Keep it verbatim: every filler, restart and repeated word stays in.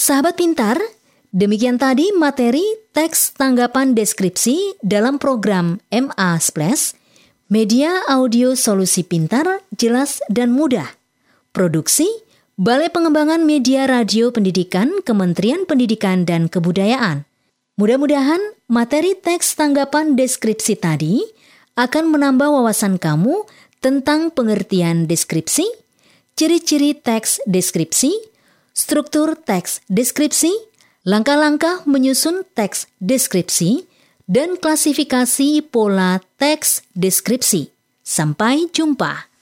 Sahabat pintar, demikian tadi materi teks tanggapan deskripsi dalam program M A Splash, Media Audio Solusi Pintar, Jelas dan Mudah. Produksi Balai Pengembangan Media Radio Pendidikan, Kementerian Pendidikan dan Kebudayaan. Mudah-mudahan materi teks tanggapan deskripsi tadi akan menambah wawasan kamu tentang pengertian deskripsi, ciri-ciri teks deskripsi, struktur teks deskripsi, langkah-langkah menyusun teks deskripsi, dan klasifikasi pola teks deskripsi. Sampai jumpa.